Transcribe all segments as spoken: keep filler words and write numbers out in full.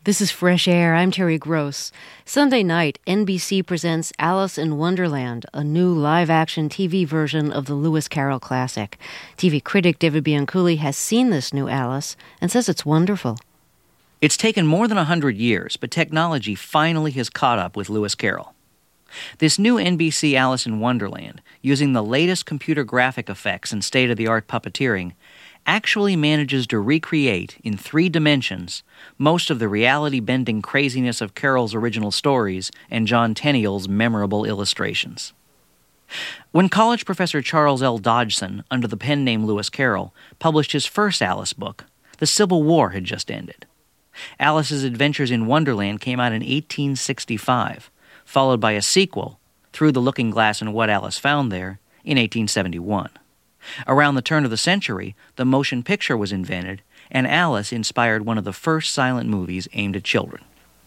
This is Fresh Air. I'm Terry Gross. Sunday night, N B C presents Alice in Wonderland, a new live-action T V version of the Lewis Carroll classic. T V critic David Bianculli has seen this new Alice and says it's wonderful. It's taken more than a hundred years, but technology finally has caught up with Lewis Carroll. This new N B C Alice in Wonderland, using the latest computer graphic effects and state-of-the-art puppeteering, actually manages to recreate, in three dimensions, most of the reality-bending craziness of Carroll's original stories and John Tenniel's memorable illustrations. When college professor Charles L. Dodgson, under the pen name Lewis Carroll, published his first Alice book, the Civil War had just ended. Alice's Adventures in Wonderland came out in eighteen sixty-five, followed by a sequel, Through the Looking Glass and What Alice Found There, in eighteen seventy-one. Around the turn of the century, the motion picture was invented, and Alice inspired one of the first silent movies aimed at children.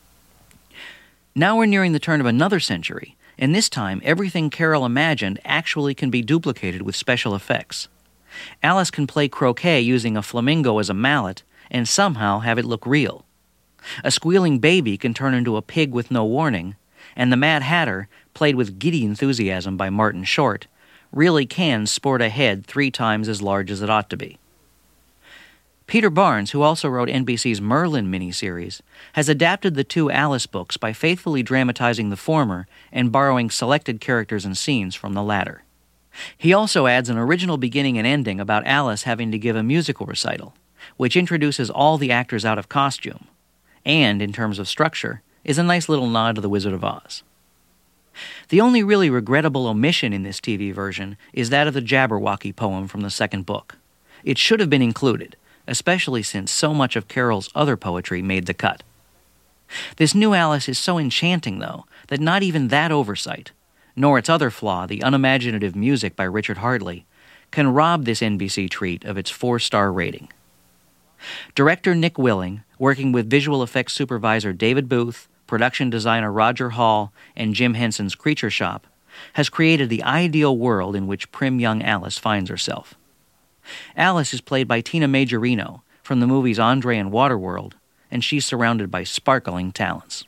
Now we're nearing the turn of another century, and this time everything Carroll imagined actually can be duplicated with special effects. Alice can play croquet using a flamingo as a mallet and somehow have it look real. A squealing baby can turn into a pig with no warning, and the Mad Hatter, played with giddy enthusiasm by Martin Short, really can sport a head three times as large as it ought to be. Peter Barnes, who also wrote N B C's Merlin miniseries, has adapted the two Alice books by faithfully dramatizing the former and borrowing selected characters and scenes from the latter. He also adds an original beginning and ending about Alice having to give a musical recital, which introduces all the actors out of costume, and, in terms of structure, is a nice little nod to The Wizard of Oz. The only really regrettable omission in this T V version is that of the Jabberwocky poem from the second book. It should have been included, especially since so much of Carroll's other poetry made the cut. This new Alice is so enchanting, though, that not even that oversight, nor its other flaw, the unimaginative music by Richard Hardley, can rob this N B C treat of its four-star rating. Director Nick Willing, working with visual effects supervisor David Booth, production designer Roger Hall, and Jim Henson's Creature Shop, has created the ideal world in which prim young Alice finds herself. Alice is played by Tina Majorino from the movies Andre and Waterworld, and she's surrounded by sparkling talents.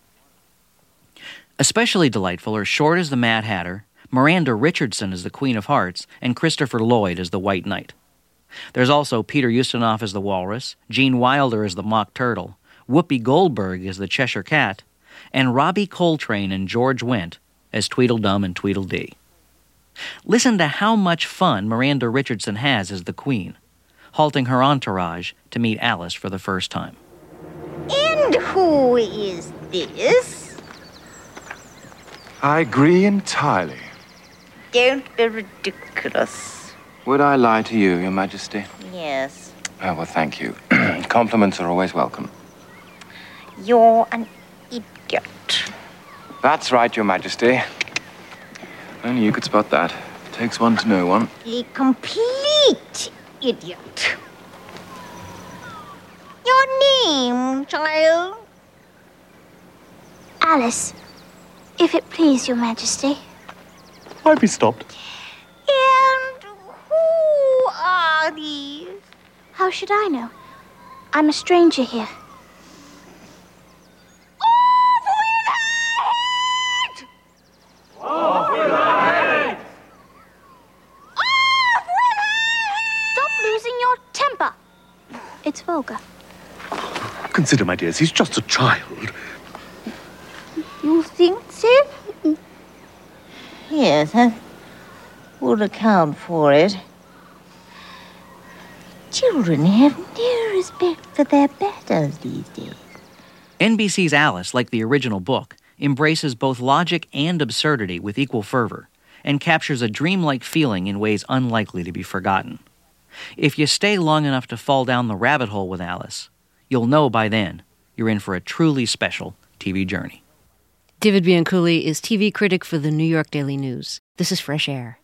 Especially delightful are Short as the Mad Hatter, Miranda Richardson as the Queen of Hearts, and Christopher Lloyd as the White Knight. There's also Peter Ustinov as the Walrus, Gene Wilder as the Mock Turtle, Whoopi Goldberg as the Cheshire Cat, and Robbie Coltrane and George Wendt as Tweedledum and Tweedledee. Listen to how much fun Miranda Richardson has as the Queen, halting her entourage to meet Alice for the first time. And who is this? I agree entirely. Don't be ridiculous. Would I lie to you, Your Majesty? Yes. Oh, well, thank you. Compliments are always welcome. You're an idiot. That's right, Your Majesty. Only you could spot that. It takes one to know one. A complete idiot. Your name, child? Alice, if it please Your Majesty. I'd be stopped. And who are these? How should I know? I'm a stranger here. It's vulgar. Consider, my dears, he's just a child. You think so? Yes, that would account for it. Children have no respect for their betters these days. N B C's Alice, like the original book, embraces both logic and absurdity with equal fervor, and captures a dreamlike feeling in ways unlikely to be forgotten. If you stay long enough to fall down the rabbit hole with Alice, you'll know by then you're in for a truly special T V journey. David Bianculli is T V critic for the New York Daily News. This is Fresh Air.